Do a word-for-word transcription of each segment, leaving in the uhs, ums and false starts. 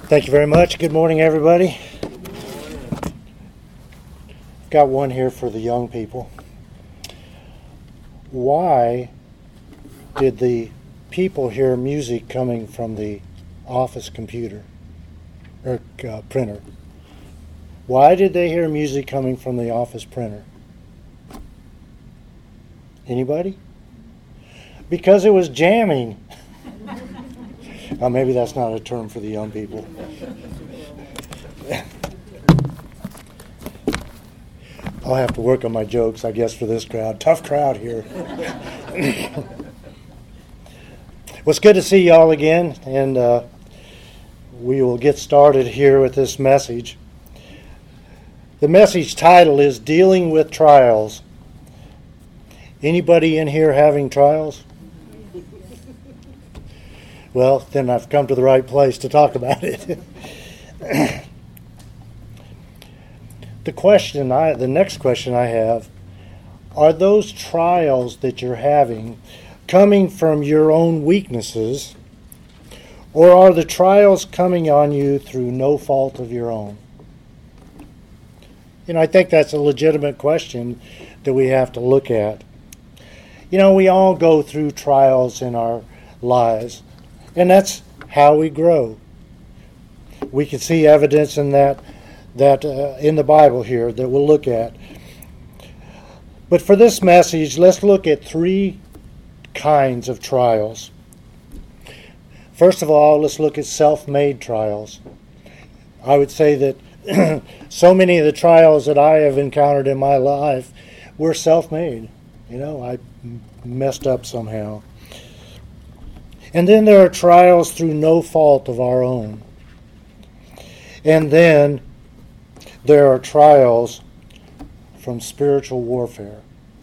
Thank you very much. Good morning, everybody. Got one here for the young people. Why did the people hear music coming from the office computer or uh, printer? Why did they hear music coming from the office printer? Anybody? Because it was jamming. Oh, maybe that's not a term for the young people. I'll have to work on my jokes, I guess, for this crowd. Tough crowd here. Well, it's good to see y'all again, and uh, we will get started here with this message. The message title is Dealing with Trials. Anybody in here having trials? Well, then I've come to the right place to talk about it. The question I, the next question I have, are those trials that you're having coming from your own weaknesses, or are the trials coming on you through no fault of your own? You know, I think that's a legitimate question that we have to look at. You know, we all go through trials in our lives, and that's how we grow. We can see evidence in that that uh, in the Bible here that we'll look at. But for this message, let's look at three kinds of trials. First of all, let's look at self-made trials. I would say that so many of the trials that I have encountered in my life were self-made. You know, I messed up somehow. And then there are trials through no fault of our own. And then there are trials from spiritual warfare.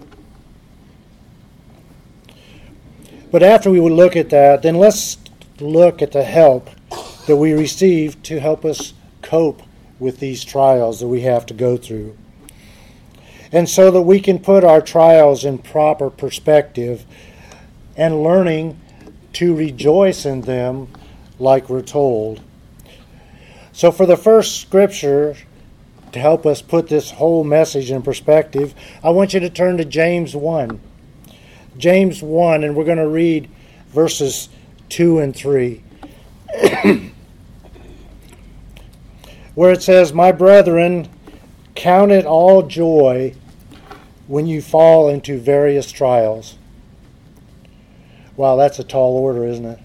But after we would look at that, then let's look at the help that we receive to help us cope with these trials that we have to go through. And so that we can put our trials in proper perspective and learning to rejoice in them like we're told. So for the first scripture, to help us put this whole message in perspective, I want you to turn to James one. James one, and we're going to read verses two and three. Where it says, "My brethren, count it all joy when you fall into various trials." Wow, that's a tall order, isn't it?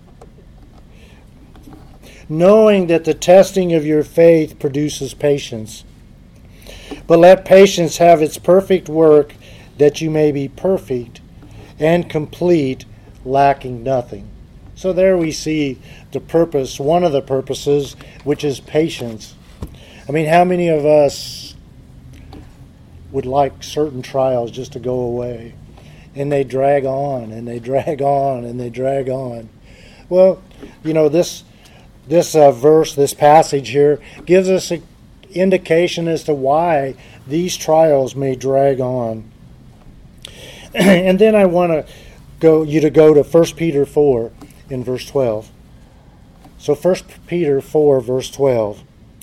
"Knowing that the testing of your faith produces patience. But let patience have its perfect work, that you may be perfect and complete, lacking nothing." So there we see the purpose, one of the purposes, which is patience. I mean, how many of us would like certain trials just to go away? And they drag on, and they drag on, and they drag on. Well, you know, this this uh, verse, this passage here, gives us an indication as to why these trials may drag on. And then I want to go you to go to First Peter four in verse twelve. So First Peter four, verse twelve.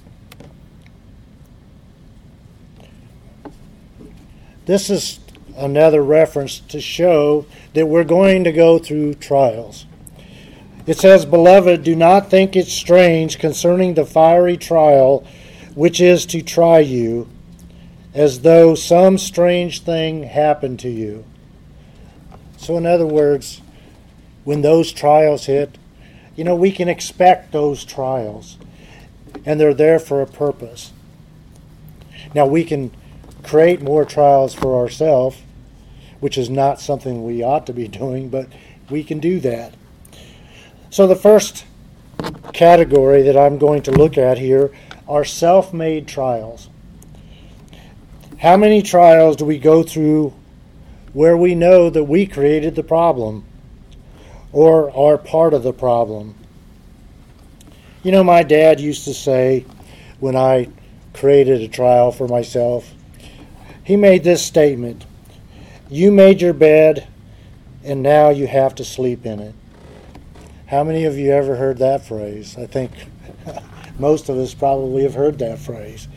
This is another reference to show that we're going to go through trials. It says, "Beloved, do not think it strange concerning the fiery trial which is to try you, as though some strange thing happened to you." So in other words, when those trials hit, you know, we can expect those trials, and they're there for a purpose. Now, we can create more trials for ourselves, which is not something we ought to be doing, but we can do that. So the first category that I'm going to look at here are self-made trials. How many trials do we go through where we know that we created the problem or are part of the problem? You know, my dad used to say, when I created a trial for myself, he made this statement: "You made your bed, and now you have to sleep in it." How many of you ever heard that phrase? I think Most of us probably have heard that phrase.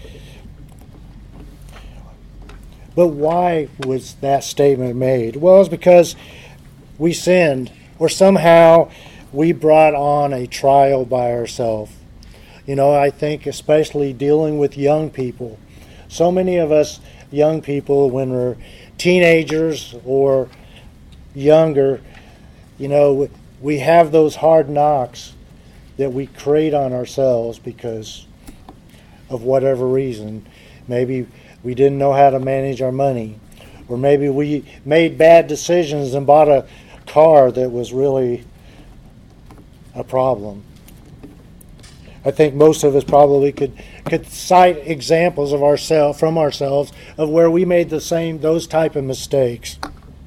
But why was that statement made? Well, it's because we sinned, or somehow we brought on a trial by ourselves. You know, I think especially dealing with young people. So many of us young people, when we're teenagers or younger, you know, we have those hard knocks that we create on ourselves because of whatever reason. Maybe we didn't know how to manage our money, or maybe we made bad decisions and bought a car that was really a problem. I think most of us probably could could cite examples of ourselves from ourselves of where we made the same those type of mistakes.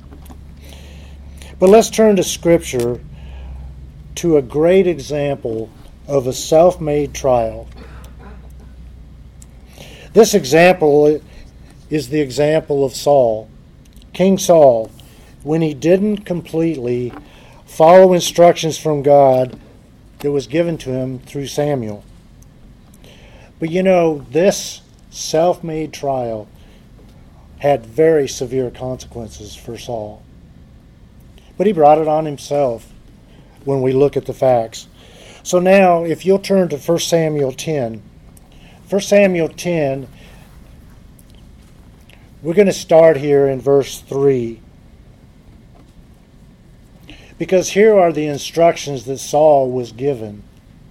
But let's turn to Scripture, to a great example of a self-made trial. This example is the example of Saul, King Saul, when he didn't completely follow instructions from God that was given to him through Samuel. But you know, this self-made trial had very severe consequences for Saul. But he brought it on himself when we look at the facts. So now, if you'll turn to First Samuel ten. First Samuel ten, we're going to start here in verse three. Because here are the instructions that Saul was given.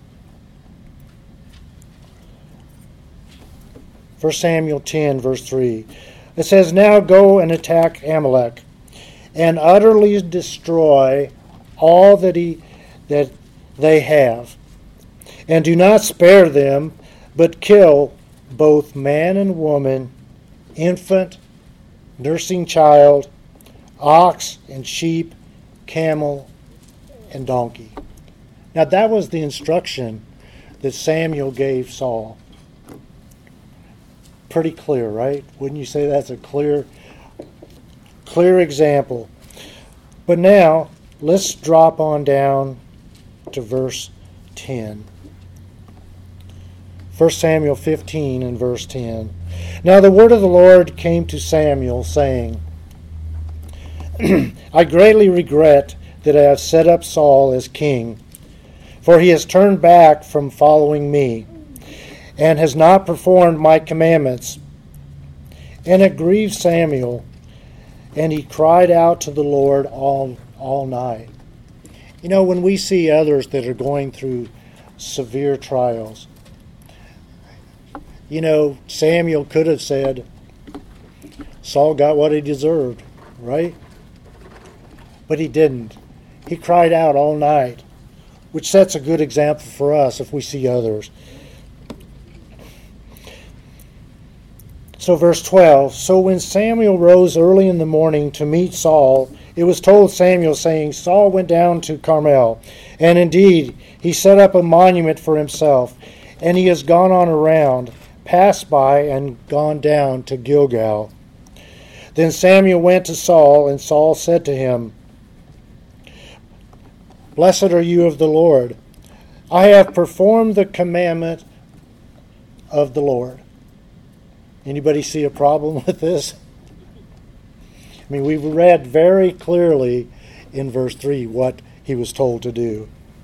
First Samuel ten, verse three. It says, "Now go and attack Amalek, and utterly destroy all that he that they have, and do not spare them, but kill both man and woman, infant, nursing child, ox and sheep, camel and donkey." Now that was the instruction that Samuel gave Saul. Pretty clear, right? Wouldn't you say that's a clear, clear example? But now, let's drop on down to verse ten. First Samuel fifteen and verse ten. "Now the word of the Lord came to Samuel, saying, I greatly regret that I have set up Saul as king, for he has turned back from following me, and has not performed my commandments. And it grieved Samuel, and he cried out to the Lord all, all night." You know, when we see others that are going through severe trials, you know, Samuel could have said, Saul got what he deserved, right? But he didn't. He cried out all night, which sets a good example for us if we see others. So verse twelve, "So when Samuel rose early in the morning to meet Saul, it was told Samuel, saying, Saul went down to Carmel, and indeed he set up a monument for himself, and he has gone on around, passed by, and gone down to Gilgal. Then Samuel went to Saul, and Saul said to him, Blessed are you of the Lord. I have performed the commandment of the Lord." Anybody see a problem with this? I mean, we've read very clearly in verse three what he was told to do.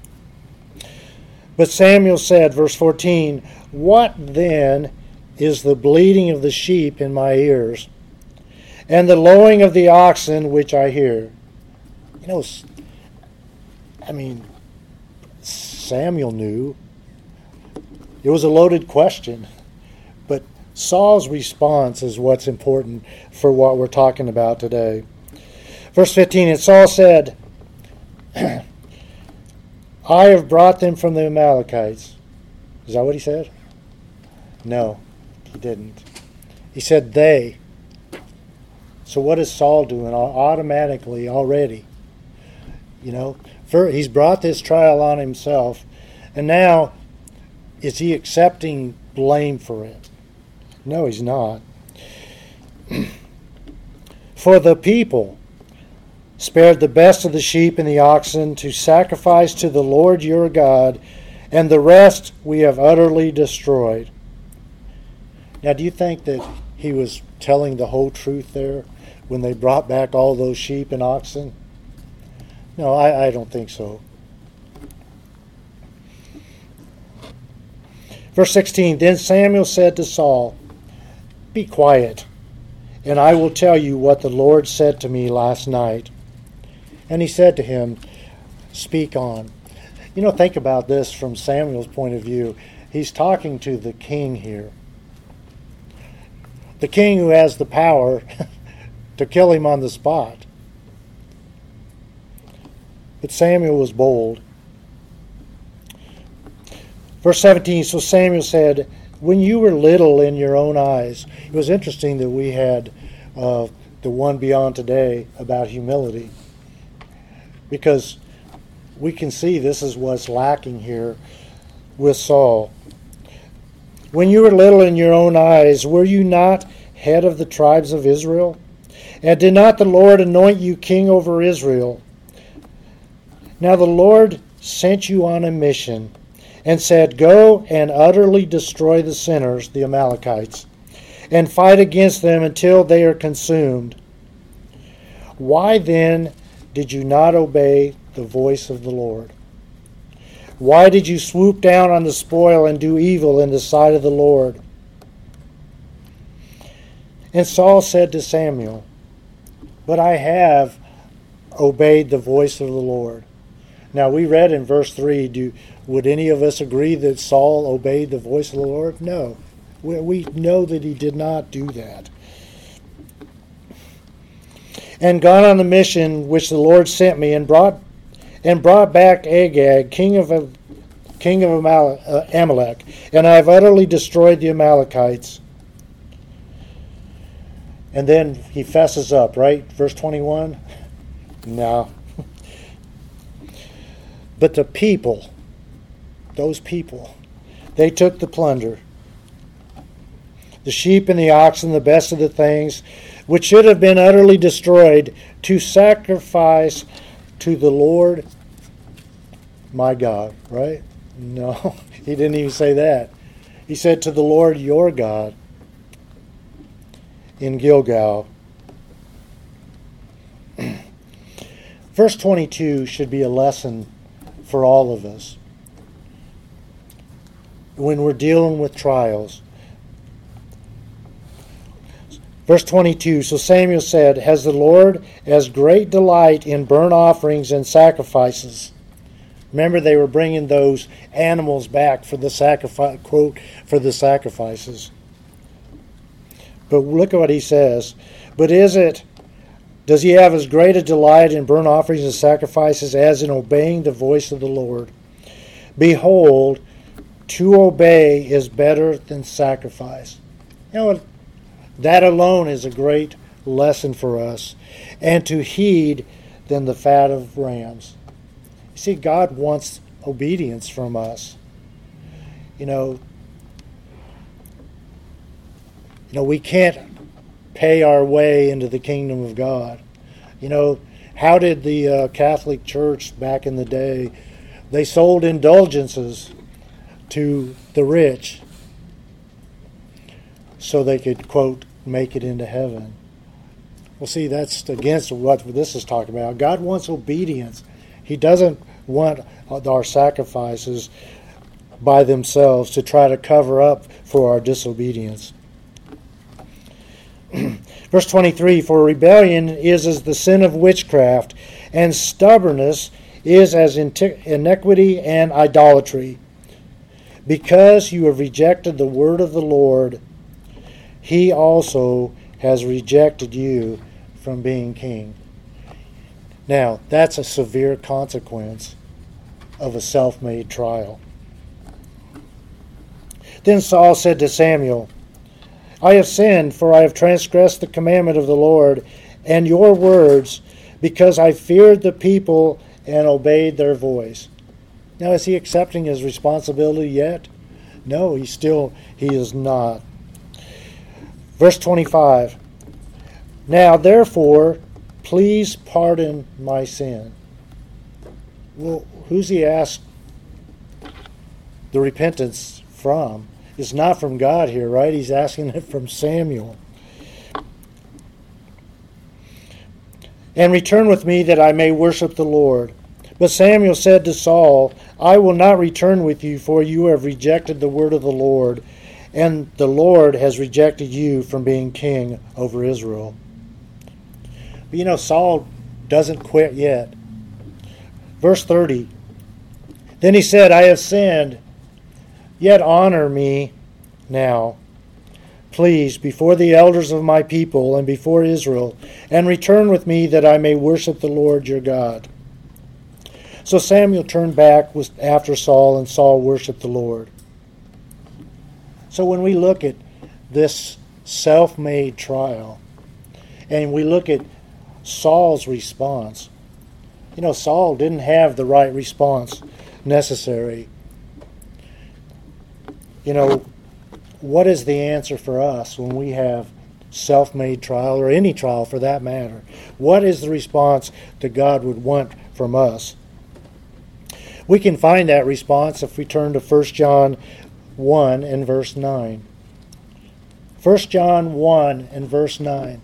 But Samuel said, verse fourteen, "What then is the bleating of the sheep in my ears, and the lowing of the oxen which I hear?" You know, I mean, Samuel knew. It was a loaded question. But Saul's response is what's important for what we're talking about today. Verse fifteen, "And Saul said, I have brought them from the Amalekites." Is that what he said? No, he didn't. He said they. So what is Saul doing automatically already? You know, for, he's brought this trial on himself, and now is he accepting blame for it? No, he's not. "For the people spared the best of the sheep and the oxen to sacrifice to the Lord your God, and the rest we have utterly destroyed. Now, do you think that he was telling the whole truth there when they brought back all those sheep and oxen? No, I, I don't think so. Verse sixteen, then Samuel said to Saul, be quiet, and I will tell you what the Lord said to me last night. And he said to him, speak on. You know, think about this from Samuel's point of view. He's talking to the king here. The king who has the power to kill him on the spot. But Samuel was bold. Verse seventeen, so Samuel said, when you were little in your own eyes. It was interesting that we had uh, the one beyond today about humility. Because we can see this is what's lacking here with Saul. When you were little in your own eyes, were you not head of the tribes of Israel? And did not the Lord anoint you king over Israel? Now the Lord sent you on a mission and said, go and utterly destroy the sinners, the Amalekites, and fight against them until they are consumed. Why then did you not obey the voice of the Lord? Why did you swoop down on the spoil and do evil in the sight of the Lord? And Saul said to Samuel, but I have obeyed the voice of the Lord. Now we read in verse three, do, would any of us agree that Saul obeyed the voice of the Lord? No. We, we know that he did not do that. And gone on the mission which the Lord sent me, and brought and brought back Agag, king of king of Amalek, and I have utterly destroyed the Amalekites. And then he fesses up, right? Verse twenty-one? No. But the people, those people, they took the plunder, the sheep and the oxen, the best of the things, which should have been utterly destroyed, to sacrifice to the Lord my God, right? No, he didn't even say that. He said to the Lord your God in Gilgal. Verse twenty-two should be a lesson for all of us when we're dealing with trials. Verse twenty-two, so Samuel said, has the Lord as great delight in burnt offerings and sacrifices? Remember, they were bringing those animals back for the sacrifice, quote, for the sacrifices. But look at what he says. But is it, does he have as great a delight in burnt offerings and sacrifices as in obeying the voice of the Lord? Behold, to obey is better than sacrifice. You know, that alone is a great lesson for us. And to heed than the fat of rams. You see, God wants obedience from us. You know, you know, we can't pay our way into the kingdom of God. You know, how did the uh, Catholic Church back in the day, they sold indulgences to the rich so they could, quote, make it into heaven. Well, see, that's against what this is talking about. God wants obedience. He doesn't want our sacrifices by themselves to try to cover up for our disobedience. Verse twenty-three, for rebellion is as the sin of witchcraft, and stubbornness is as iniquity and idolatry. Because you have rejected the word of the Lord, he also has rejected you from being king. Now, that's a severe consequence of a self-made trial. Then Saul said to Samuel, I have sinned, for I have transgressed the commandment of the Lord and your words, because I feared the people and obeyed their voice. Now, is he accepting his responsibility yet? No, he still, he is not. Verse twenty-five, now therefore, please pardon my sin. Well, who's he asked the repentance from. It's not from God here, right? He's asking it from Samuel. And return with me that I may worship the Lord. But Samuel said to Saul, I will not return with you, for you have rejected the word of the Lord, and the Lord has rejected you from being king over Israel. But you know, Saul doesn't quit yet. Verse thirty, then he said, I have sinned, yet honor me now, please, before the elders of my people and before Israel, and return with me that I may worship the Lord your God. So Samuel turned back after Saul, and Saul worshiped the Lord. So when we look at this self-made trial, and we look at Saul's response, you know, Saul didn't have the right response necessary. You know, what is the answer for us when we have self-made trial, or any trial for that matter? What is the response that God would want from us? We can find that response if we turn to First John one and verse nine. First John one and verse nine.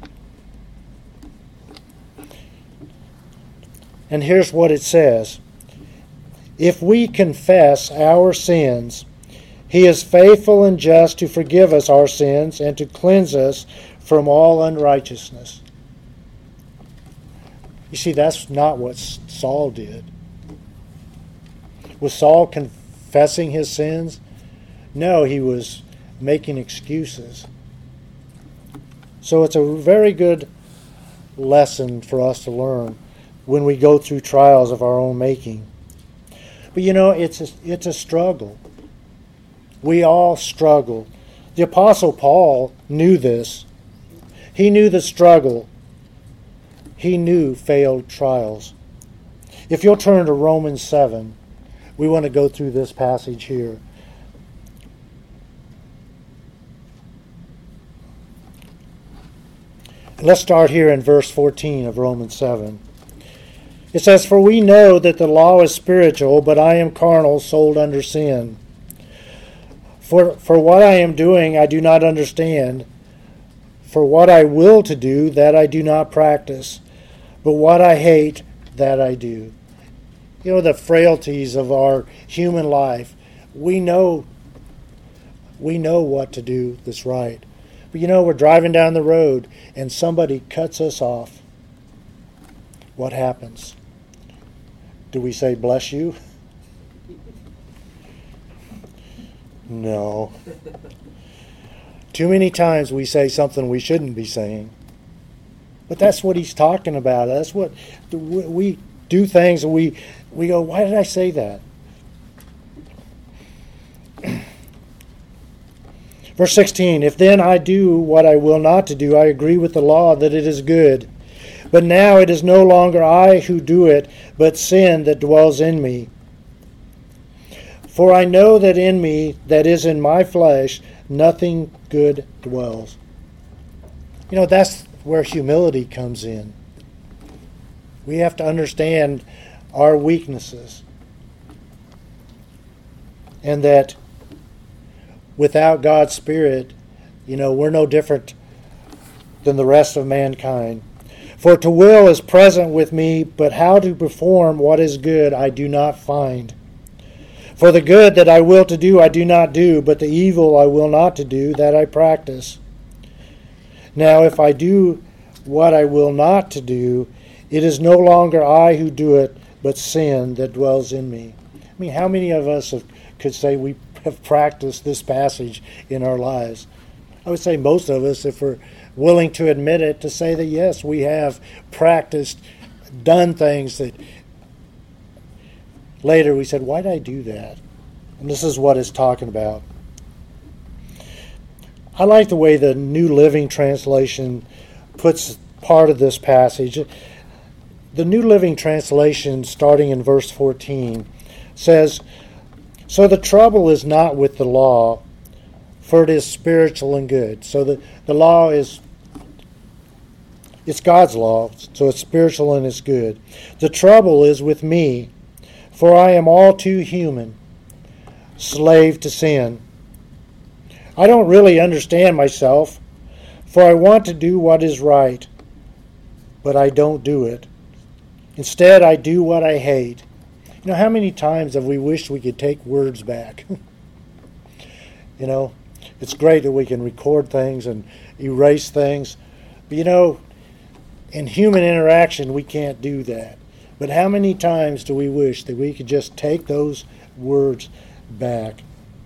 And here's what it says. If we confess our sins, he is faithful and just to forgive us our sins and to cleanse us from all unrighteousness. You see, that's not what Saul did. Was Saul confessing his sins? No, he was making excuses. So it's a very good lesson for us to learn when we go through trials of our own making. But you know, it's a, it's a struggle. We all struggle. The Apostle Paul knew this. He knew the struggle. He knew failed trials. If you'll turn to Romans seven, we want to go through this passage here. Let's start here in verse fourteen of Romans seven. It says, For we know that the law is spiritual, but I am carnal, sold under sin. For, for what I am doing I do not understand. For what I will to do, that I do not practice. But what I hate, that I do. You know, the frailties of our human life. We know, we know what to do that's right. But you know, we're driving down the road and somebody cuts us off. What happens? Do we say, bless you? No. Too many times we say something we shouldn't be saying. But that's what he's talking about. That's what we do, things and we, we go, why did I say that? Verse sixteen, If then I do what I will not to do, I agree with the law that it is good. But now it is no longer I who do it, but sin that dwells in me. For I know that in me, that is in my flesh, nothing good dwells. You know, that's where humility comes in. We have to understand our weaknesses. And that without God's Spirit, you know, we're no different than the rest of mankind. For to will is present with me, but how to perform what is good I do not find. For the good that I will to do I do not do, but the evil I will not to do, that I practice. Now if I do what I will not to do, it is no longer I who do it, but sin that dwells in me. I mean, how many of us have, could say we have practiced this passage in our lives? I would say most of us, if we're willing to admit it, to say that yes, we have practiced, done things that later we said, why did I do that? And this is what it's talking about. I like the way the New Living Translation puts part of this passage. The New Living Translation, starting in verse fourteen, says, So the trouble is not with the law, for it is spiritual and good. So the, the law is, it's God's law, so it's spiritual and it's good. The trouble is with me, for I am all too human. slave to sin. I don't really understand myself, for I want to do what is right, but I don't do it. Instead, I do what I hate. You know, how many times have we wished we could take words back? You know, it's great that we can record things and erase things. But, you know, in human interaction, we can't do that. But how many times do we wish that we could just take those words back?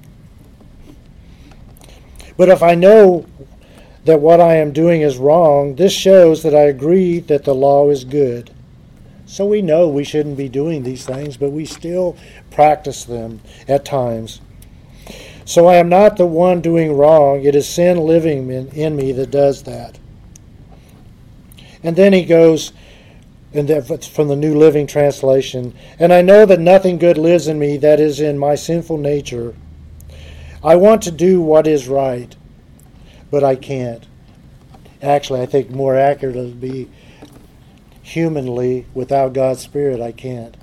But if I know that what I am doing is wrong, this shows that I agree that the law is good. So we know we shouldn't be doing these things, but we still practice them at times. So I am not the one doing wrong. It is sin living in, in me that does that. And then he goes, and that's from the New Living Translation, and I know that nothing good lives in me, that is in my sinful nature. I want to do what is right, but I can't. Actually, I think more accurate would be humanly, without God's Spirit, I can't.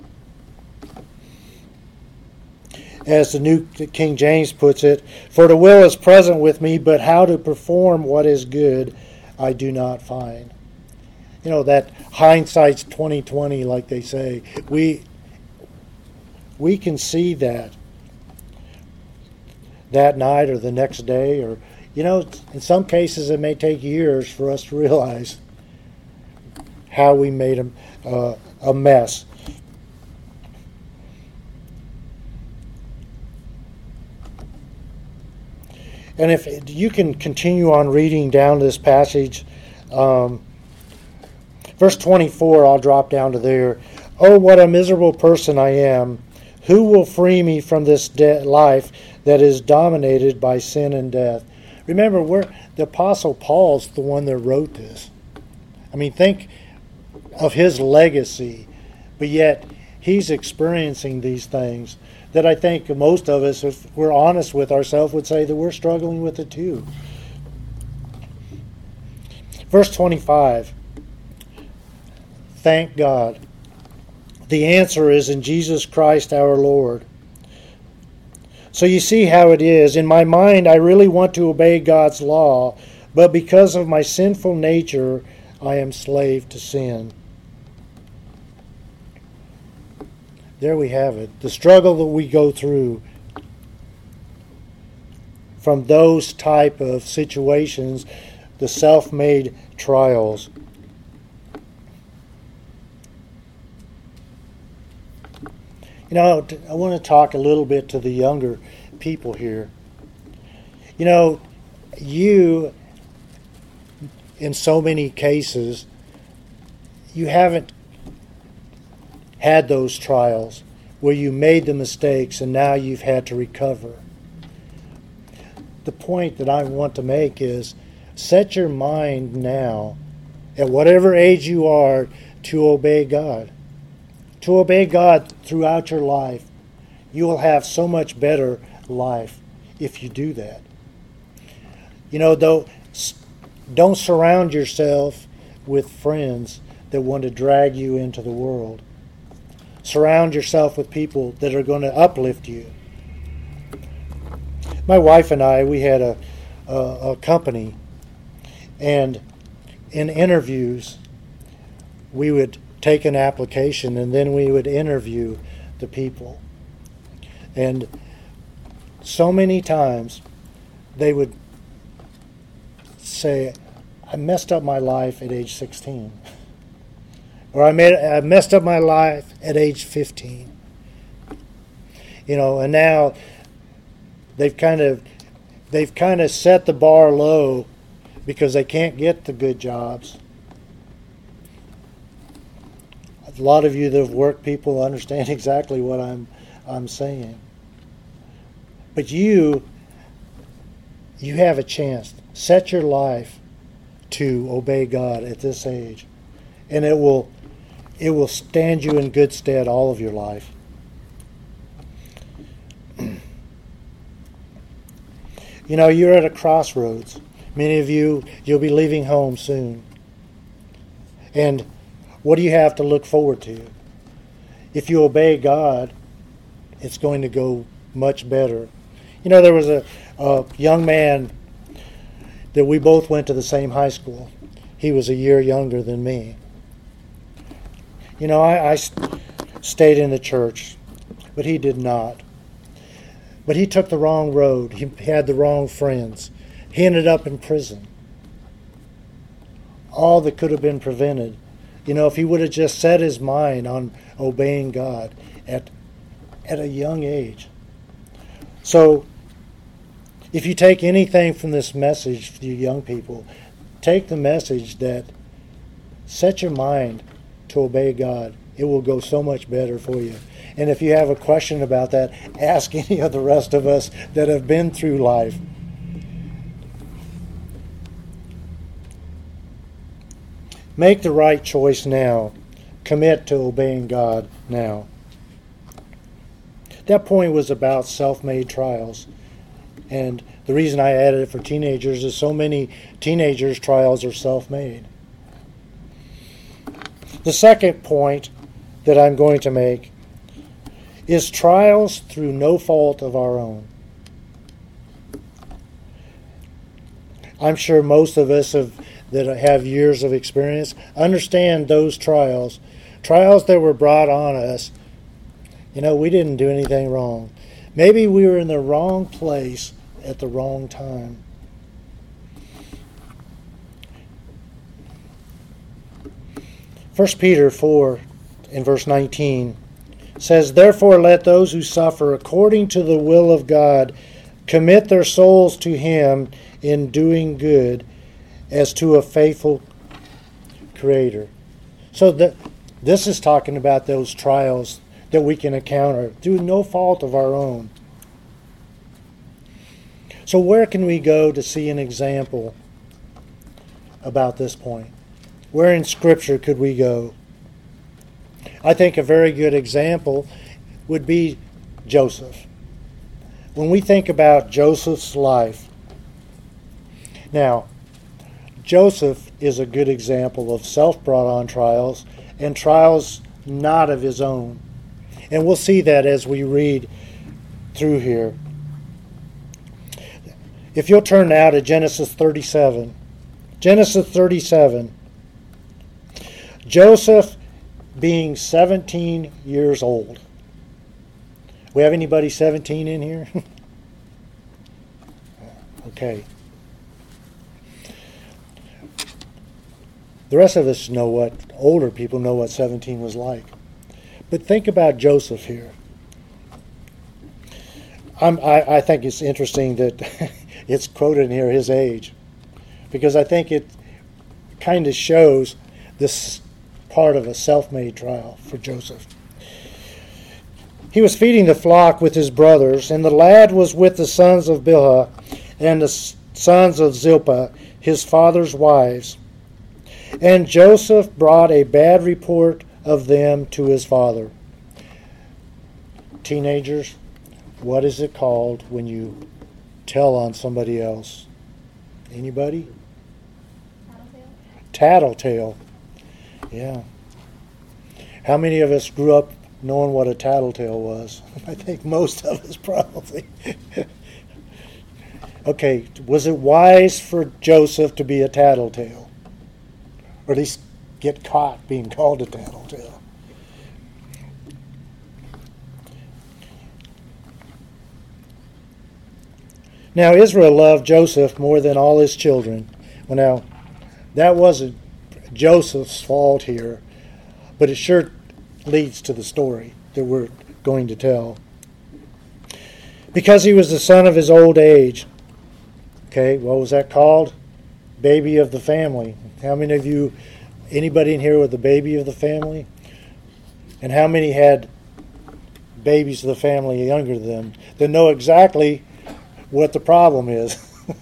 As the New King James puts it, for the will is present with me, but how to perform what is good I do not find. You know, that hindsight's twenty twenty, like they say. We we can see that that night or the next day, or, you know, in some cases it may take years for us to realize how we made a, uh, a mess. And if you can continue on reading down this passage, um, verse twenty-four, I'll drop down to there. Oh, what a miserable person I am. Who will free me from this de- life that is dominated by sin and death? Remember, we're, the Apostle Paul's the one that wrote this. I mean, think of his legacy, but yet he's experiencing these things that I think most of us, if we're honest with ourselves, would say that we're struggling with it too. Verse twenty-five, thank God. The answer is in Jesus Christ our Lord. So you see how it is. In my mind, I really want to obey God's law, but because of my sinful nature, I am slave to sin. There we have it. The struggle that we go through from those type of situations, the self-made trials. You know, I want to talk a little bit to the younger people here. You know, you, in so many cases, you haven't had those trials where you made the mistakes and now you've had to recover. The point that I want to make is set your mind now, at whatever age you are, to obey God. To obey God throughout your life. You will have so much better life if you do that. You know, though, don't surround yourself with friends that want to drag you into the world. Surround yourself with people that are going to uplift you. My wife and I, we had a, a, a company, and in interviews, we would take an application and then we would interview the people. And so many times they would say, I messed up my life at age sixteen. Or I made I messed up my life at age fifteen. You know, and now they've kind of they've kind of set the bar low because they can't get the good jobs. A lot of you that have worked people understand exactly what I'm I'm saying. But you you have a chance. Set your life to obey God at this age, and it will it will stand you in good stead all of your life. You know, you're at a crossroads. Many of you, you'll be leaving home soon. And what do you have to look forward to? If you obey God, it's going to go much better. You know, there was a, a young man that we both went to the same high school. He was a year younger than me. You know, I, I st- stayed in the church, but he did not. But he took the wrong road. He had the wrong friends. He ended up in prison. All that could have been prevented. You know, if he would have just set his mind on obeying God at, at a young age. So, if you take anything from this message for you young people, take the message that set your mind to obey God. It will go so much better for you. And if you have a question about that, ask any of the rest of us that have been through life. Make the right choice now. Commit to obeying God now. That point was about self-made trials. And the reason I added it for teenagers is so many teenagers' trials are self-made. The second point that I'm going to make is trials through no fault of our own. I'm sure most of us have, that have years of experience understand those trials. Trials that were brought on us. You know, we didn't do anything wrong. Maybe we were in the wrong place at the wrong time. First Peter four in verse nineteen says, "Therefore let those who suffer according to the will of God commit their souls to Him in doing good as to a faithful Creator." So that this is talking about those trials that we can encounter through no fault of our own. So where can we go to see an example about this point? Where in Scripture could we go? I think a very good example would be Joseph. When we think about Joseph's life, now, Joseph is a good example of self-brought-on trials and trials not of his own. And we'll see that as we read through here. If you'll turn now to Genesis thirty-seven. Genesis thirty-seven. Joseph being seventeen years old. We have anybody seventeen in here? Okay. The rest of us know what, older people know what seventeen was like. But think about Joseph here. I'm, I, I think it's interesting that it's quoted here his age, because I think it kind of shows this part of a self-made trial for Joseph. He was feeding the flock with his brothers, and the lad was with the sons of Bilhah and the sons of Zilpah, his father's wives. And Joseph brought a bad report of them to his father. Teenagers, what is it called when you tell on somebody else? Anybody? Tattletale. Tattletale. Yeah. How many of us grew up knowing what a tattletale was? I think most of us probably. Okay, was it wise for Joseph to be a tattletale? Or at least get caught being called a tattletale? Now, Israel loved Joseph more than all his children. Well, now, that wasn't Joseph's fault here, but it sure leads to the story that we're going to tell. Because he was the son of his old age. Okay, what was that called? Baby of the family. How many of you, anybody in here with a baby of the family? And how many had babies of the family younger than them that know exactly what the problem is?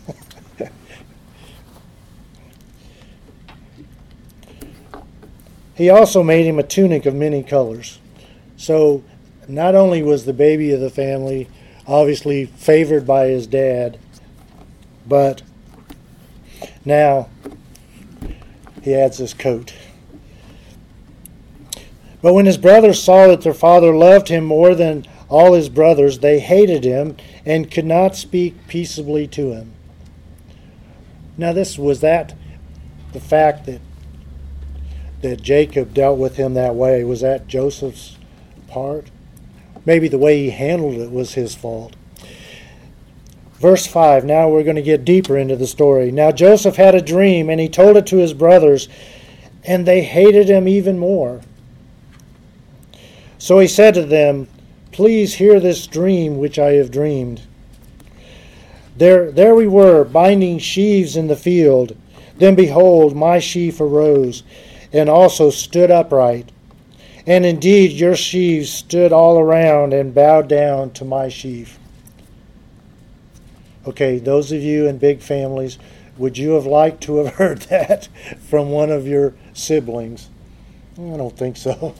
He also made him a tunic of many colors. So not only was the baby of the family obviously favored by his dad, but now he adds this coat. But when his brothers saw that their father loved him more than all his brothers, they hated him and could not speak peaceably to him. Now this was that the fact that that Jacob dealt with him that way, was that Joseph's part? Maybe the way he handled it was his fault. Verse five, now we're going to get deeper into the story. Now Joseph had a dream, and he told it to his brothers, and they hated him even more. So he said to them, please hear this dream which I have dreamed. There, there we were, binding sheaves in the field. Then behold, my sheaf arose, and also stood upright. And indeed your sheaves stood all around and bowed down to my sheaf. Okay, those of you in big families, would you have liked to have heard that from one of your siblings? I don't think so.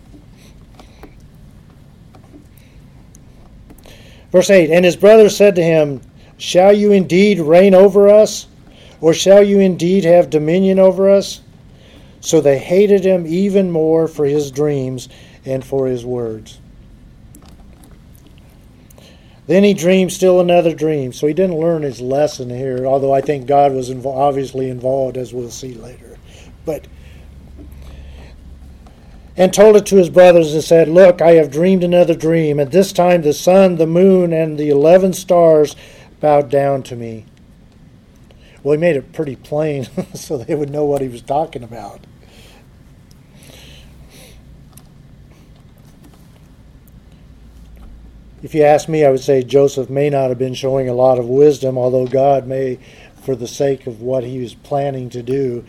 Verse eight, and his brothers said to him, shall you indeed reign over us? Or shall you indeed have dominion over us? So they hated him even more for his dreams and for his words. Then he dreamed still another dream. So he didn't learn his lesson here, although I think God was invo- obviously involved, as we'll see later. But and told it to his brothers and said, look, I have dreamed another dream, and this time the sun, the moon, and the eleven stars bowed down to me. Well, he made it pretty plain so they would know what he was talking about. If you ask me, I would say Joseph may not have been showing a lot of wisdom, although God may, for the sake of what he was planning to do,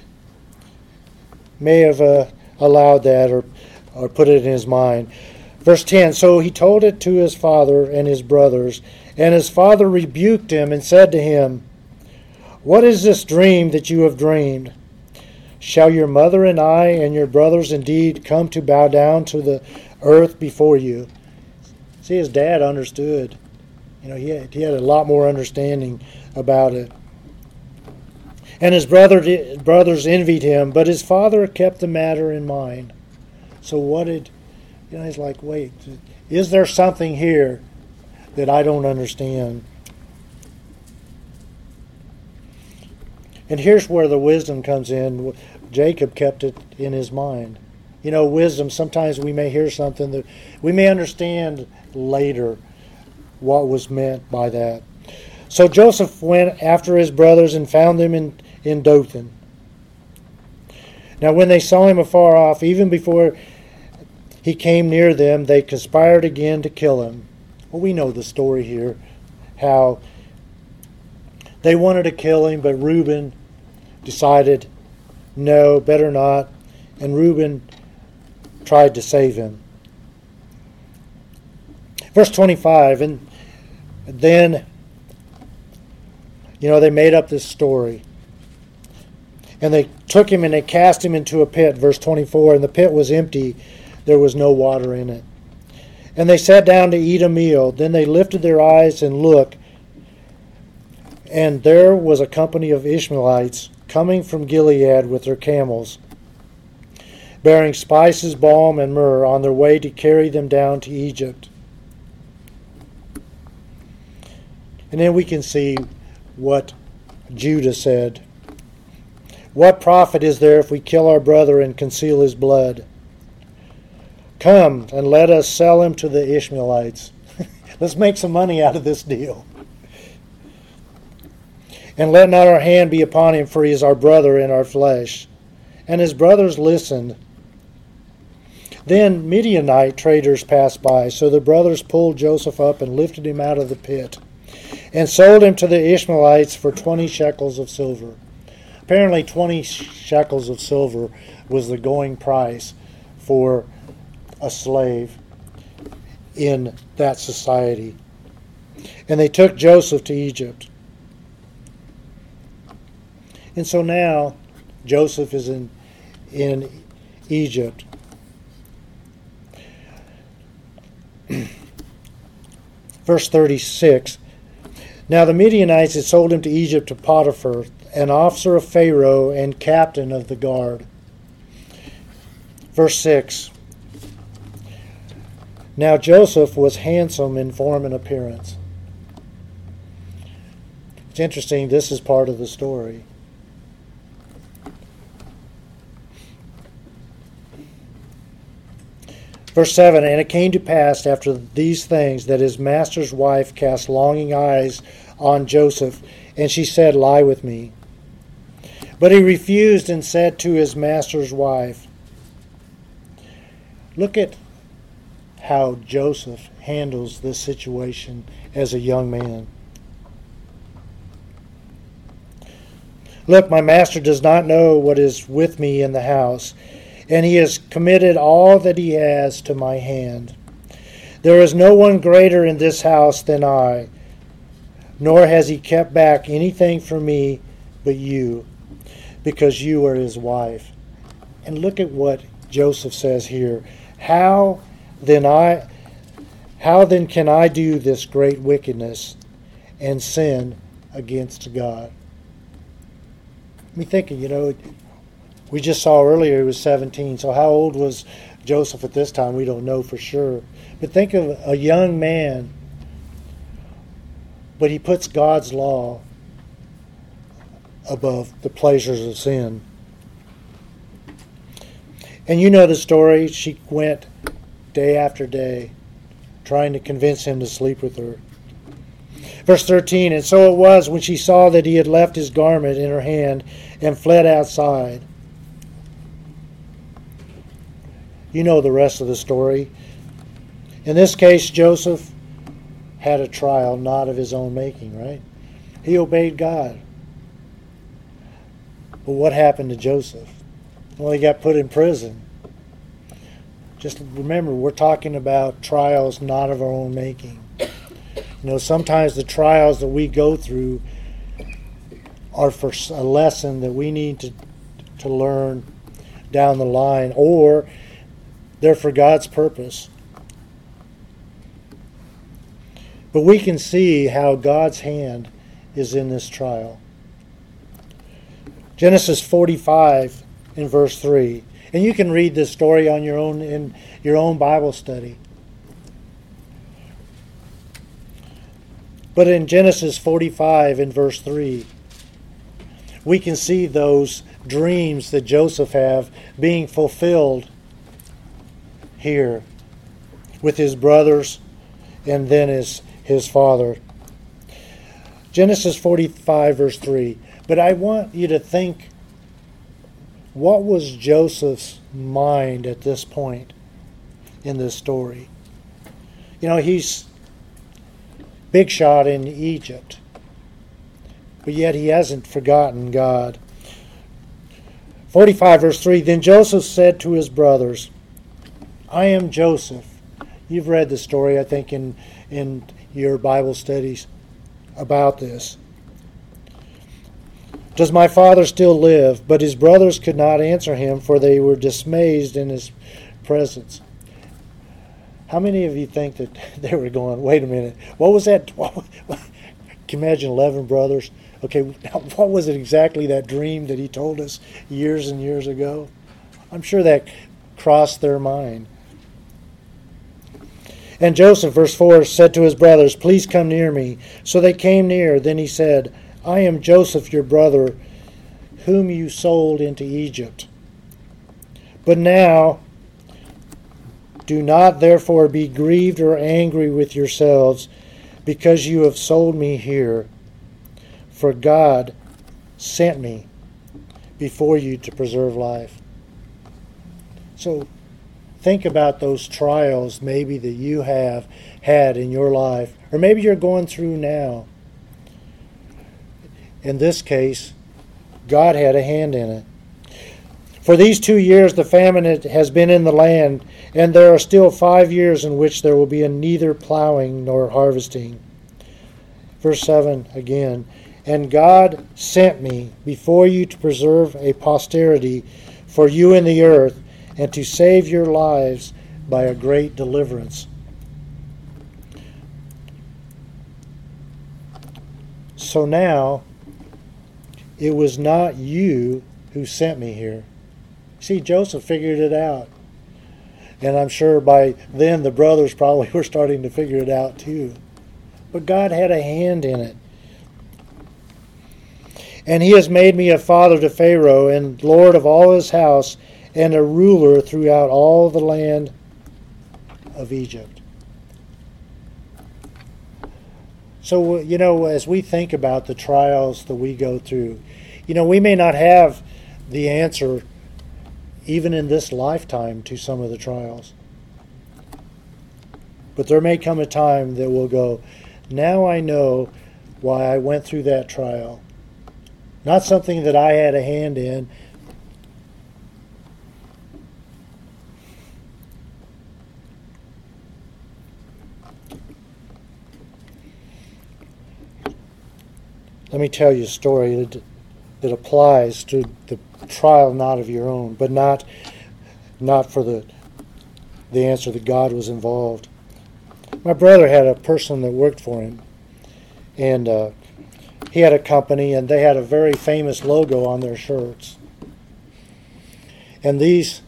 may have uh, allowed that or, or put it in his mind. Verse ten, so he told it to his father and his brothers, and his father rebuked him and said to him, what is this dream that you have dreamed? Shall your mother and I and your brothers indeed come to bow down to the earth before you? See, his dad understood. You know, he had, he had a lot more understanding about it. And his brother, brothers envied him, but his father kept the matter in mind. So what did, you know, he's like, wait, is there something here that I don't understand? And here's where the wisdom comes in. Jacob kept it in his mind. You know, wisdom, sometimes we may hear something that we may understand later what was meant by that. So Joseph went after his brothers and found them in, in Dothan. Now when they saw him afar off, even before he came near them, they conspired again to kill him. Well, we know the story here, how they wanted to kill him, but Reuben decided, no, better not. And Reuben tried to save him. Verse twenty-five, and then, you know, they made up this story. And they took him and they cast him into a pit, verse twenty-four, and the pit was empty. There was no water in it. And they sat down to eat a meal. Then they lifted their eyes and looked, and there was a company of Ishmaelites coming from Gilead with their camels, bearing spices, balm, and myrrh on their way to carry them down to Egypt. And then we can see what Judah said. What profit is there if we kill our brother and conceal his blood? Come and let us sell him to the Ishmaelites. Let's make some money out of this deal. And let not our hand be upon him, for he is our brother in our flesh. And his brothers listened. Then Midianite traders passed by, so the brothers pulled Joseph up and lifted him out of the pit, and sold him to the Ishmaelites for twenty shekels of silver. Apparently twenty shekels of silver was the going price for a slave in that society. And they took Joseph to Egypt. And so now Joseph is in, in Egypt. Verse thirty-six. Now the Midianites had sold him to Egypt to Potiphar, an officer of Pharaoh and captain of the guard. Verse six. Now Joseph was handsome in form and appearance. It's interesting, this is part of the story. Verse seven, and it came to pass after these things that his master's wife cast longing eyes on Joseph, and she said, lie with me. But he refused and said to his master's wife, look at how Joseph handles this situation as a young man. Look, my master does not know what is with me in the house, and he has committed all that he has to my hand. There is no one greater in this house than I, nor has he kept back anything from me but you, because you are his wife. And look at what Joseph says here. How then I how then can I do this great wickedness and sin against God? Me thinking, you know, we just saw earlier he was seventeen. So how old was Joseph at this time? We don't know for sure. But think of a young man, but he puts God's law above the pleasures of sin. And you know the story. She went day after day trying to convince him to sleep with her. Verse thirteen, and so it was when she saw that he had left his garment in her hand and fled outside. You know the rest of the story. In this case, Joseph had a trial not of his own making, right? He obeyed God. But what happened to Joseph? Well, he got put in prison. Just remember, we're talking about trials not of our own making. You know, sometimes the trials that we go through are for a lesson that we need to to learn down the line, or they're for God's purpose. But we can see how God's hand is in this trial. Genesis forty-five in verse three. And you can read this story on your own in your own Bible study. But in Genesis forty-five in verse three, we can see those dreams that Joseph have being fulfilled here with his brothers and then his, his father. Genesis forty-five verse three. But I want you to think, what was Joseph's mind at this point in this story? You know, he's big shot in Egypt, but yet he hasn't forgotten God. forty-five verse three, then Joseph said to his brothers, I am Joseph. You've read the story, I think, in, in your Bible studies about this. Does my father still live? But his brothers could not answer him, for they were dismayed in his presence. How many of you think that they were going, wait a minute, what was that? What, what, can you imagine eleven brothers? Okay, what was it exactly, that dream that he told us years and years ago? I'm sure that crossed their mind. And Joseph, verse four, said to his brothers, please come near me. So they came near. Then he said, I am Joseph, your brother, whom you sold into Egypt. But now, do not therefore be grieved or angry with yourselves, because you have sold me here. For God sent me before you to preserve life. So think about those trials maybe that you have had in your life, or maybe you're going through now. In this case, God had a hand in it. For these two years the famine has been in the land, and there are still five years in which there will be neither plowing nor harvesting. Verse seven again, and God sent me before you to preserve a posterity for you in the earth, and to save your lives by a great deliverance. So now, it was not you who sent me here. See, Joseph figured it out. And I'm sure by then the brothers probably were starting to figure it out too. But God had a hand in it. And he has made me a father to Pharaoh, and lord of all his house, and a ruler throughout all the land of Egypt. So, you know, as we think about the trials that we go through, you know, we may not have the answer even in this lifetime to some of the trials. But there may come a time that we'll go, now I know why I went through that trial. Not something that I had a hand in. Let me tell you a story that, that applies to the trial not of your own, but not not for the the answer that God was involved. My brother had a person that worked for him, and uh, he had a company, and they had a very famous logo on their shirts. And these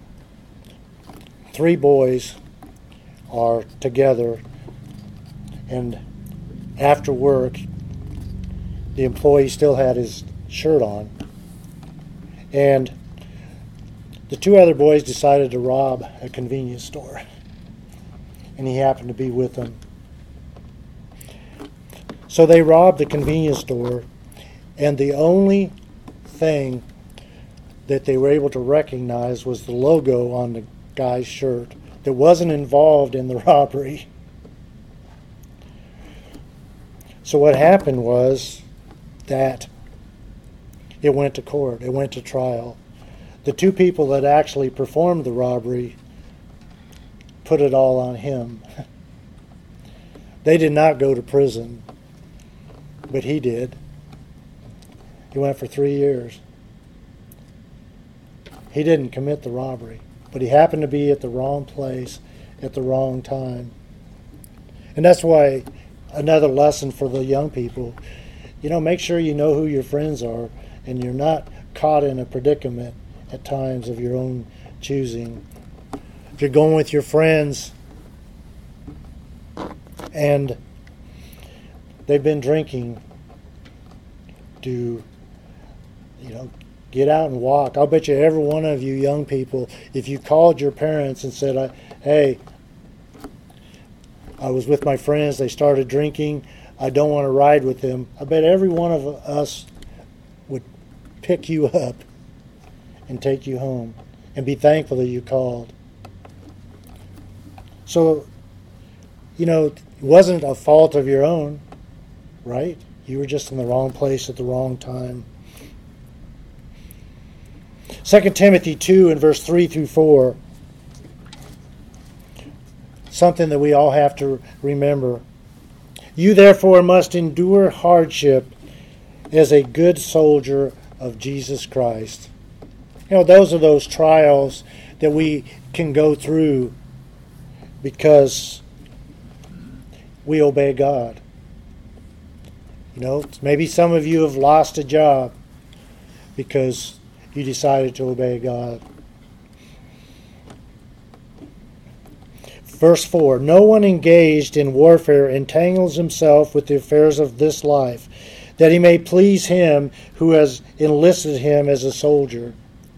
three boys are together, and after work, the employee still had his shirt on. And the two other boys decided to rob a convenience store. And he happened to be with them. So they robbed the convenience store, and the only thing that they were able to recognize was the logo on the guy's shirt that wasn't involved in the robbery. So what happened was that it went to court, it went to trial. The two people that actually performed the robbery put it all on him. They did not go to prison, but he did. He went for three years. He didn't commit the robbery, but he happened to be at the wrong place at the wrong time. And that's why another lesson for the young people, you know, make sure you know who your friends are and you're not caught in a predicament at times of your own choosing. If you're going with your friends and they've been drinking, do, you know, get out and walk. I'll bet you every one of you young people, if you called your parents and said, hey, I was with my friends, they started drinking, I don't want to ride with them, I bet every one of us would pick you up and take you home and be thankful that you called. So, you know, it wasn't a fault of your own, right? You were just in the wrong place at the wrong time. Second Timothy two and verse three through four. Something that we all have to remember. You therefore must endure hardship as a good soldier of Jesus Christ. You know, those are those trials that we can go through because we obey God. You know, maybe some of you have lost a job because you decided to obey God. Verse four, no one engaged in warfare entangles himself with the affairs of this life, that he may please him who has enlisted him as a soldier.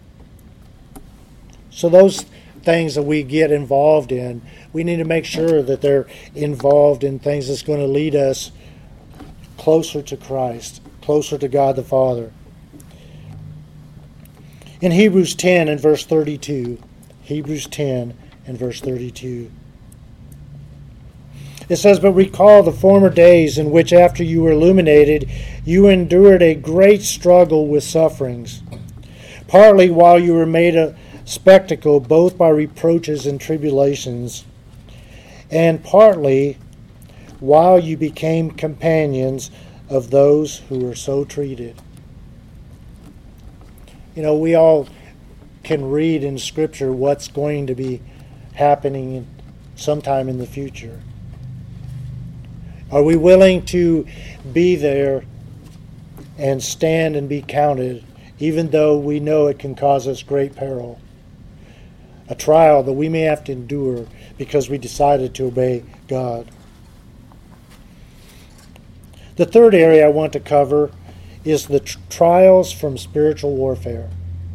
So those things that we get involved in, we need to make sure that they're involved in things that's going to lead us closer to Christ, closer to God the Father. In Hebrews ten and verse thirty-two, Hebrews ten and verse thirty-two, it says, but recall the former days in which after you were illuminated, you endured a great struggle with sufferings, partly while you were made a spectacle both by reproaches and tribulations, and partly while you became companions of those who were so treated. You know, we all can read in Scripture what's going to be happening sometime in the future. Are we willing to be there and stand and be counted, even though we know it can cause us great peril? a trial that we may have to endure because we decided to obey God. The third area I want to cover is the tr- trials from spiritual warfare.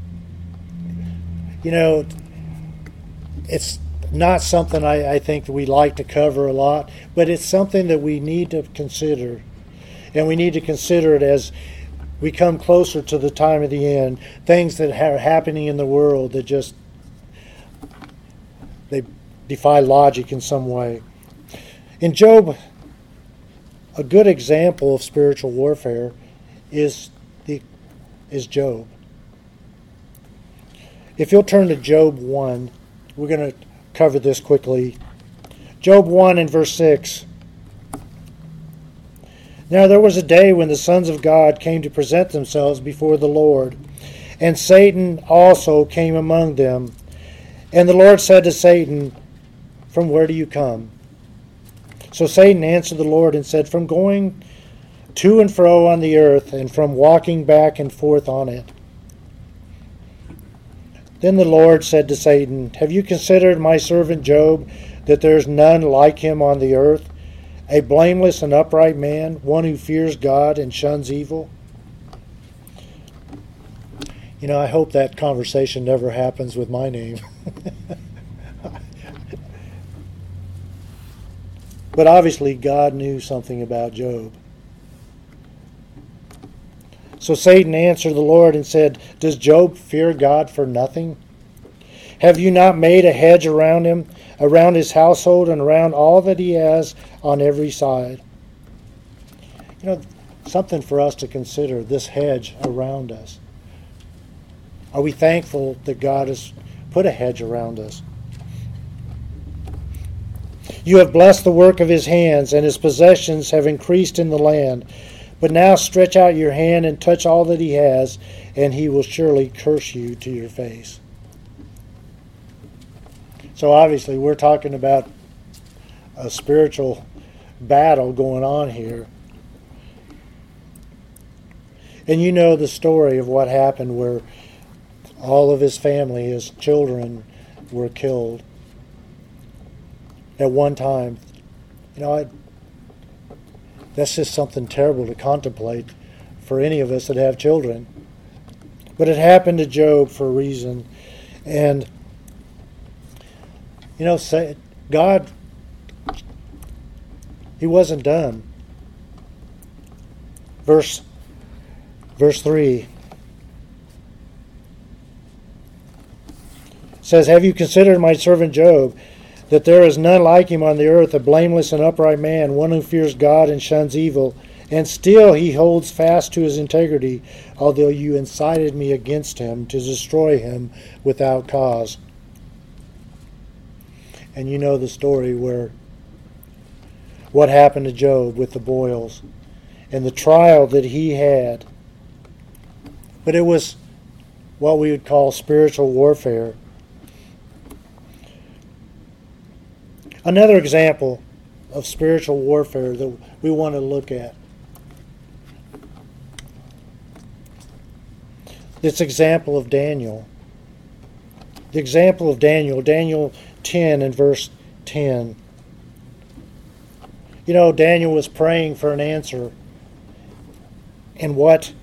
You know, it's not something I, I think that we like to cover a lot, but it's something that we need to consider. And we need to consider it as we come closer to the time of the end. Things that are happening in the world that just, they defy logic in some way. In Job, a good example of spiritual warfare is the is Job. If you'll turn to Job one, we're going to cover this quickly. Job one and verse six. Now there was a day when the sons of God came to present themselves before the Lord, and Satan also came among them. And the Lord said to Satan, "From where do you come?" So Satan answered the Lord and said, "From going to and fro on the earth, and from walking back and forth on it." Then the Lord said to Satan, "Have you considered my servant Job, that there is none like him on the earth, a blameless and upright man, one who fears God and shuns evil?" You know, I hope that conversation never happens with my name. But obviously God knew something about Job. So Satan answered the Lord and said, "Does Job fear God for nothing? Have you not made a hedge around him, around his household, and around all that he has on every side?" You know, something for us to consider, this hedge around us. Are we thankful that God has put a hedge around us? You have blessed the work of his hands, and his possessions have increased in the land. But now stretch out your hand and touch all that he has, and he will surely curse you to your face. So obviously we're talking about a spiritual battle going on here. And you know the story of what happened where all of his family, his children, were killed at one time. You know, I, that's just something terrible to contemplate for any of us that have children. But it happened to Job for a reason. And, you know, say, God, he wasn't done. Verse, verse three says, "Have you considered my servant Job, that there is none like him on the earth, a blameless and upright man, one who fears God and shuns evil, and still he holds fast to his integrity, although you incited me against him to destroy him without cause." And you know the story where what happened to Job with the boils and the trial that he had. But it was what we would call spiritual warfare. Another example of spiritual warfare that we want to look at. This example of Daniel. The example of Daniel, Daniel ten and verse ten. You know, Daniel was praying for an answer. And what?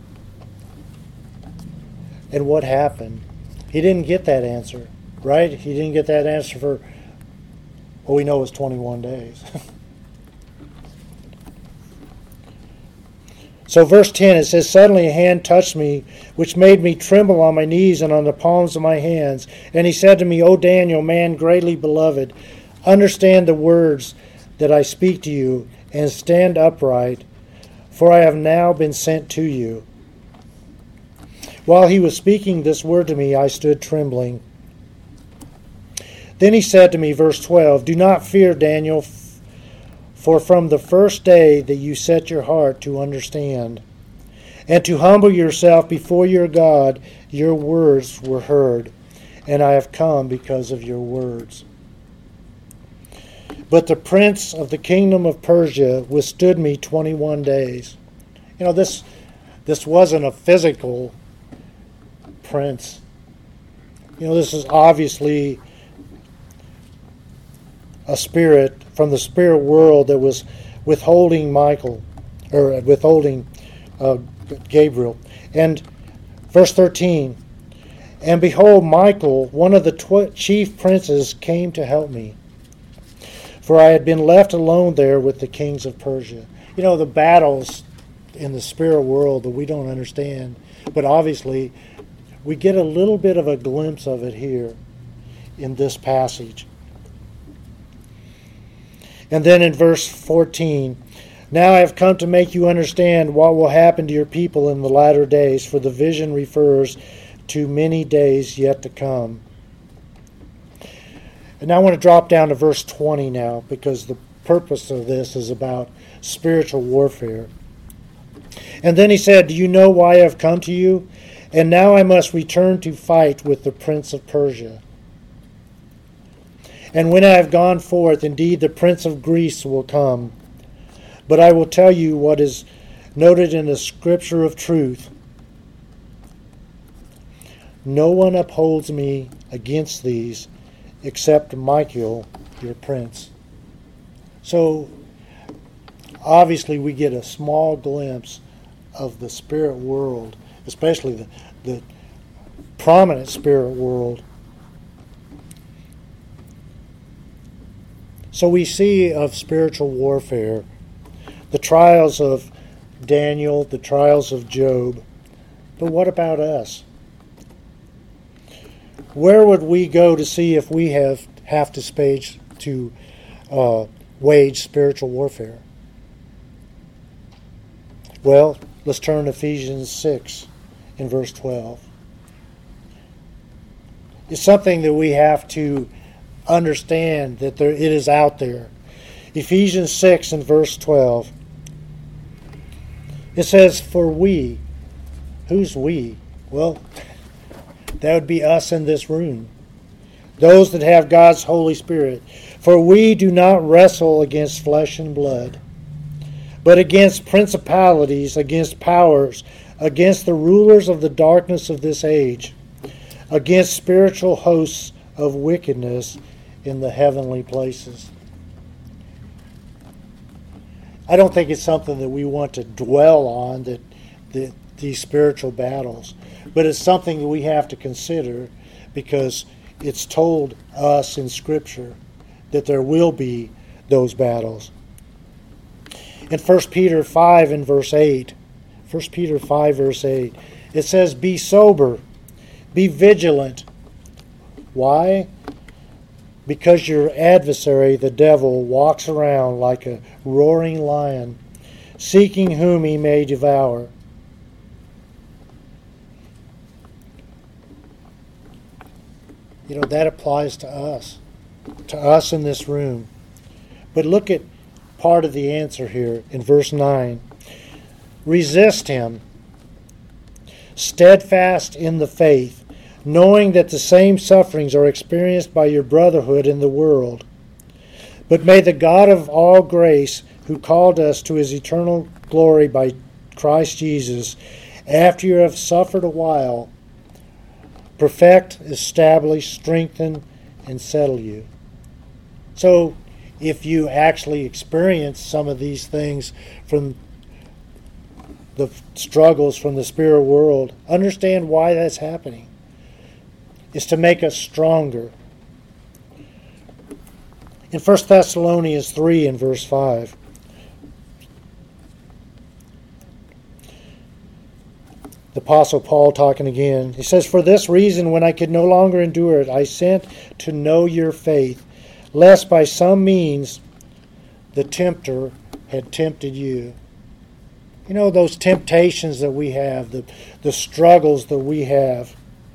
And what happened? He didn't get that answer, right? He didn't get that answer for, well, we know it was twenty-one days. So verse ten, it says, "Suddenly a hand touched me, which made me tremble on my knees and on the palms of my hands. And he said to me, O Daniel, man greatly beloved, understand the words that I speak to you, and stand upright, for I have now been sent to you." While he was speaking this word to me, I stood trembling. Then he said to me, verse twelve, "Do not fear, Daniel, for from the first day that you set your heart to understand, and to humble yourself before your God, your words were heard, and I have come because of your words. But the prince of the kingdom of Persia withstood me twenty-one days." You know, this this wasn't a physical prince. You know, this is obviously a spirit from the spirit world that was withholding Michael, or withholding uh, Gabriel. And verse thirteen, and behold, Michael, one of the tw- chief princes, came to help me, for I had been left alone there with the kings of Persia. You know, the battles in the spirit world that we don't understand, but obviously we get a little bit of a glimpse of it here in this passage. And then in verse fourteen, now I have come to make you understand what will happen to your people in the latter days, for the vision refers to many days yet to come. And now I want to drop down to verse twenty now, because the purpose of this is about spiritual warfare. And then he said, do you know why I have come to you? And now I must return to fight with the prince of Persia. And when I have gone forth, indeed the prince of Greece will come. But I will tell you what is noted in the scripture of truth. No one upholds me against these except Michael, your prince. So, obviously we get a small glimpse of the spirit world, especially the, the prominent spirit world. So we see of spiritual warfare the trials of Daniel, the trials of Job. But what about us? Where would we go to see if we have, have to stage to uh, wage spiritual warfare? Well, let's turn to Ephesians six in verse twelve. It's something that we have to understand, that there, it is out there. Ephesians six and verse twelve. It says, for we. Who's we? Well, that would be us in this room. Those that have God's Holy Spirit. For we do not wrestle against flesh and blood, but against principalities, against powers, against the rulers of the darkness of this age, against spiritual hosts of wickedness in the heavenly places. I don't think it's something that we want to dwell on, that, that these spiritual battles, but it's something that we have to consider, because it's told us in Scripture that there will be those battles. In First Peter five and verse eight, First Peter five verse eight, it says, be sober, be vigilant. Why? Because your adversary, the devil, walks around like a roaring lion, seeking whom he may devour. You know, that applies to us, to us in this room. But look at part of the answer here in verse nine. Resist him, steadfast in the faith, knowing that the same sufferings are experienced by your brotherhood in the world. But may the God of all grace, who called us to his eternal glory by Christ Jesus, after you have suffered a while, perfect, establish, strengthen, and settle you. So, if you actually experience some of these things from the struggles from the spirit world, understand why that's happening. Is to make us stronger. In First Thessalonians three and verse five, the Apostle Paul talking again, he says, for this reason, when I could no longer endure it, I sent to know your faith, lest by some means the tempter had tempted you. You know, those temptations that we have, the, the struggles that we have.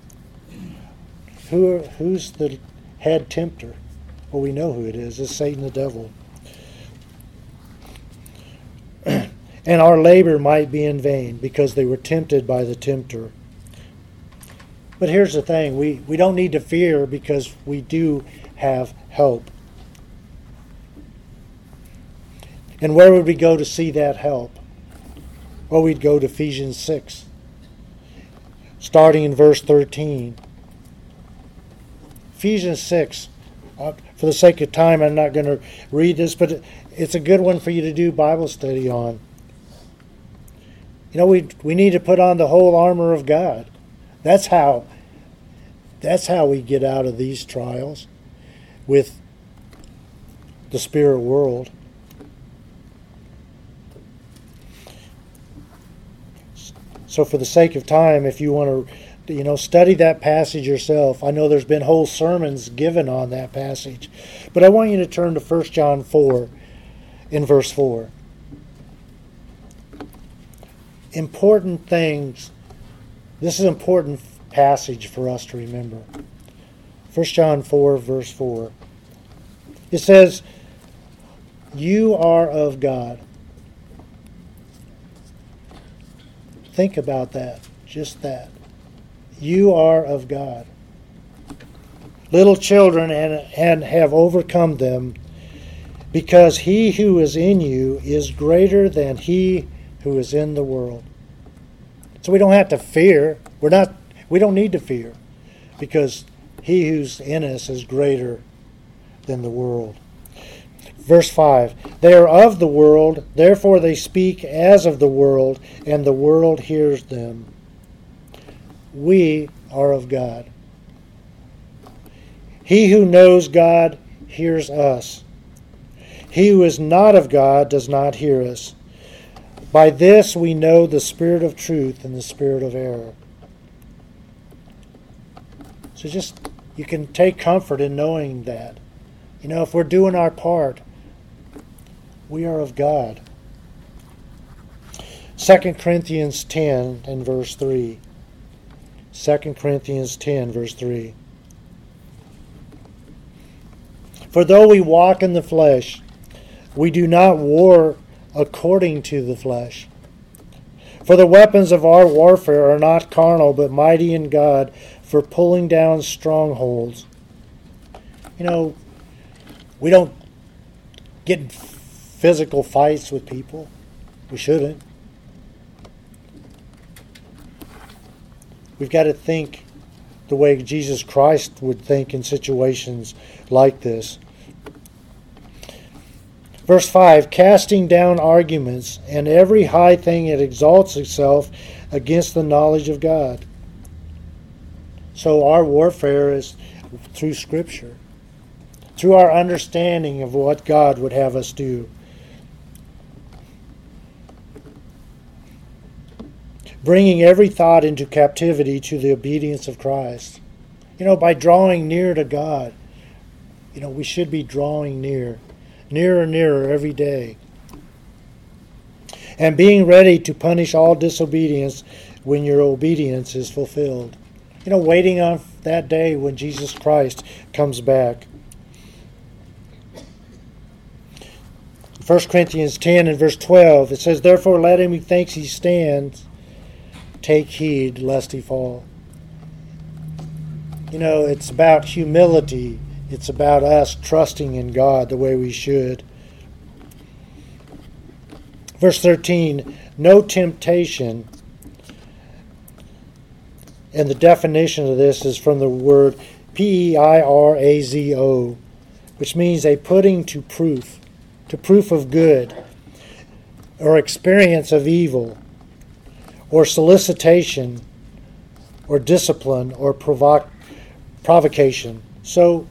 Who, who's the head tempter? Well, we know who it is. It's Satan the devil. And our labor might be in vain, because they were tempted by the tempter. But here's the thing. We, we don't need to fear, because we do have help. And where would we go to see that help? Well, we'd go to Ephesians six, starting in verse thirteen. Ephesians six. Uh, for the sake of time, I'm not going to read this, but it's a good one for you to do Bible study on. You know, we we need to put on the whole armor of God. That's how. That's how we get out of these trials with the spirit world. So, for the sake of time, if you want to, you know, study that passage yourself. I know there's been whole sermons given on that passage. But I want you to turn to First John four in verse four. Important things. This is an important passage for us to remember. First John four, verse four. It says, "You are of God." Think about that. Just that. You are of God. Little children, and, and have overcome them, because he who is in you is greater than he who is in the world. So we don't have to fear. We're not. We don't need to fear, because he who's in us is greater than the world. Verse five, "They are of the world, therefore they speak as of the world, and the world hears them." We are of God. He who knows God hears us. He who is not of God does not hear us. By this we know the spirit of truth and the spirit of error. So just, you can take comfort in knowing that. You know, if we're doing our part, we are of God. Second Corinthians ten and verse three. Second Corinthians ten, verse three. "For though we walk in the flesh, we do not war according to the flesh. For the weapons of our warfare are not carnal, but mighty in God for pulling down strongholds." You know, we don't get in physical fights with people. We shouldn't. We've got to think the way Jesus Christ would think in situations like this. Verse five, "Casting down arguments and every high thing that exalts itself against the knowledge of God." So our warfare is through Scripture, through our understanding of what God would have us do. Bringing every thought into captivity to the obedience of Christ. You know, by drawing near to God, you know, we should be drawing near, nearer and nearer every day. And being ready to punish all disobedience when your obedience is fulfilled. You know, waiting on that day when Jesus Christ comes back. First Corinthians ten and verse twelve, it says, "Therefore let him who thinks he stands take heed lest he fall." You know, it's about humility. It's about us trusting in God the way we should. Verse thirteen, "No temptation," and the definition of this is from the word P E I R A Z O, which means a putting to proof, to proof of good, or experience of evil, or solicitation, or discipline, or provoc- provocation. So,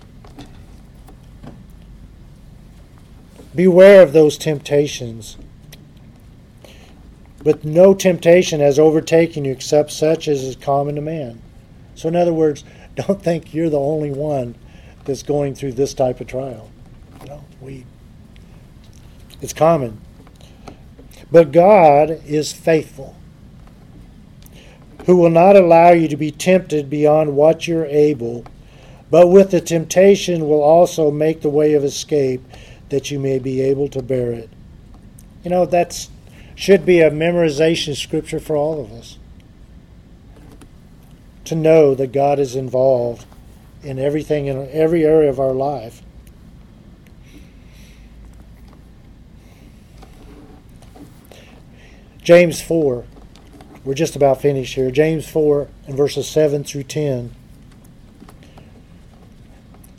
beware of those temptations. But no temptation has overtaken you except such as is common to man. So in other words, don't think you're the only one that's going through this type of trial. You know, we, it's common. But God is faithful, who will not allow you to be tempted beyond what you're able, but with the temptation will also make the way of escape, that you may be able to bear it. You know, that's should be a memorization scripture for all of us. To know that God is involved in everything, in every area of our life. James four. We're just about finished here. James four and verses seven through ten.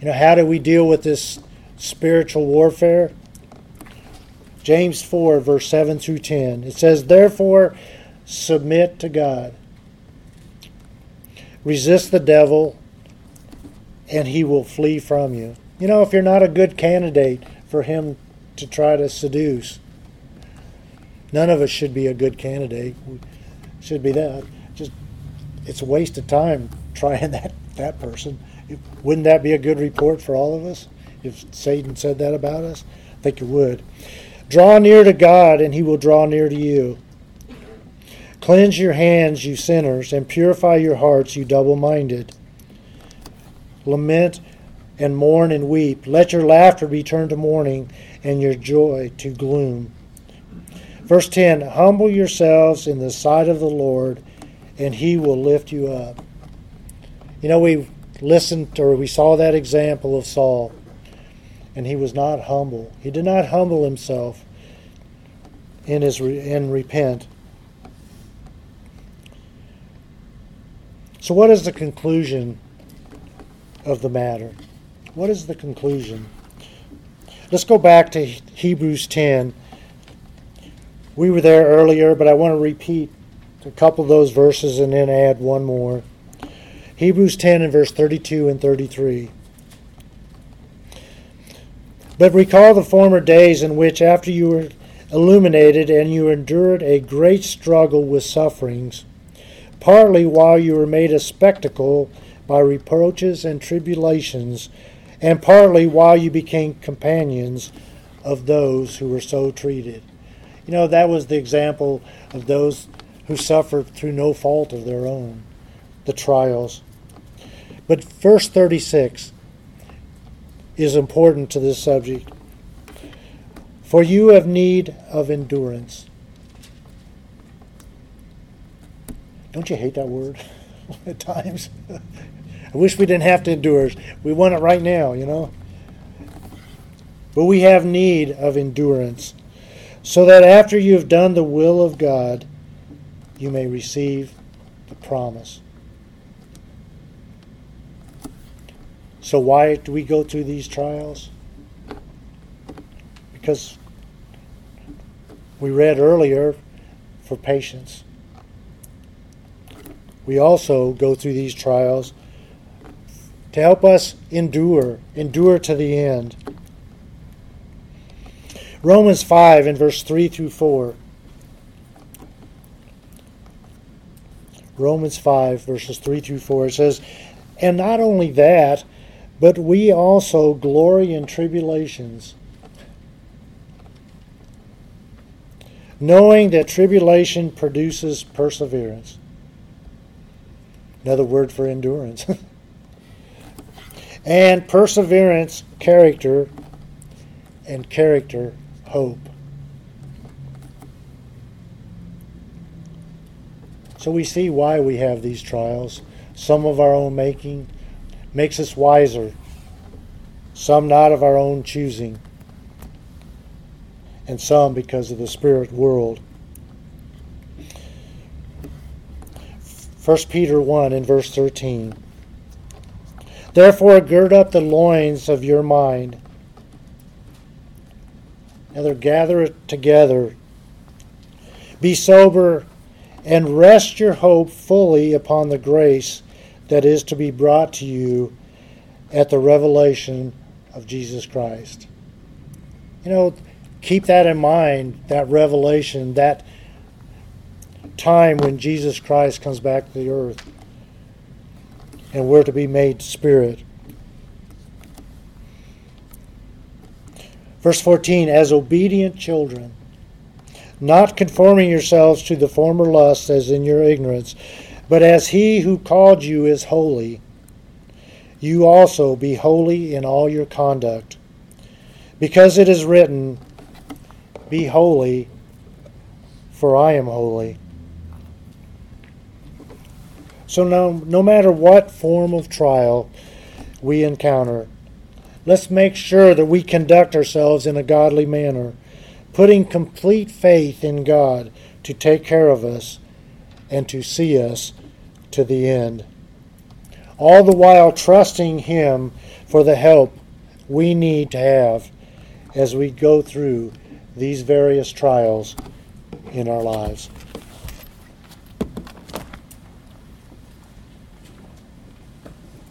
You know, how do we deal with this spiritual warfare? James four, verse seven through ten. It says, "Therefore, submit to God. Resist the devil, and he will flee from you." You know, if you're not a good candidate for him to try to seduce, none of us should be a good candidate. We should be that. Just, it's a waste of time trying that, that person. Wouldn't that be a good report for all of us if Satan said that about us? I think it would. "Draw near to God, and he will draw near to you. Cleanse your hands, you sinners, and purify your hearts, you double-minded. Lament and mourn and weep. Let your laughter be turned to mourning, and your joy to gloom." Verse ten, "Humble yourselves in the sight of the Lord, and he will lift you up." You know, we listened or we saw that example of Saul, and he was not humble. He did not humble himself in his and repent. So what is the conclusion of the matter? What is the conclusion? Let's go back to Hebrews ten. We were there earlier, but I want to repeat a couple of those verses and then add one more. Hebrews ten and verse thirty-two and thirty-three. "But recall the former days in which, after you were illuminated and you endured a great struggle with sufferings, partly while you were made a spectacle by reproaches and tribulations, and partly while you became companions of those who were so treated." You know, that was the example of those who suffered through no fault of their own, the trials. But verse thirty-six is important to this subject. "For you have need of endurance." Don't you hate that word at times? I wish we didn't have to endure. We want it right now, you know. But we have need of endurance, so that after you have done the will of God, you may receive the promise. So why do we go through these trials? Because we read earlier, for patience. We also go through these trials to help us endure, endure to the end. Romans five in verse three through four. Romans five verses three through four. It says, "And not only that, but we also glory in tribulations, knowing that tribulation produces perseverance." Another word for endurance. "And perseverance, character, and character, hope." So we see why we have these trials. Some of our own making makes us wiser. Some not of our own choosing. And some because of the spirit world. First Peter one in verse thirteen. "Therefore gird up the loins of your mind." Another, gather it together. "Be sober, and rest your hope fully upon the grace that is to be brought to you at the revelation of Jesus Christ." You know, keep that in mind, that revelation, that time when Jesus Christ comes back to the earth and we're to be made spirit. Verse fourteen, "As obedient children, not conforming yourselves to the former lusts as in your ignorance, but as he who called you is holy, you also be holy in all your conduct. Because it is written, 'Be holy, for I am holy.'" So no, no matter what form of trial we encounter, let's make sure that we conduct ourselves in a godly manner, putting complete faith in God to take care of us and to see us to the end. all the while trusting Him for the help we need to have as we go through these various trials in our lives.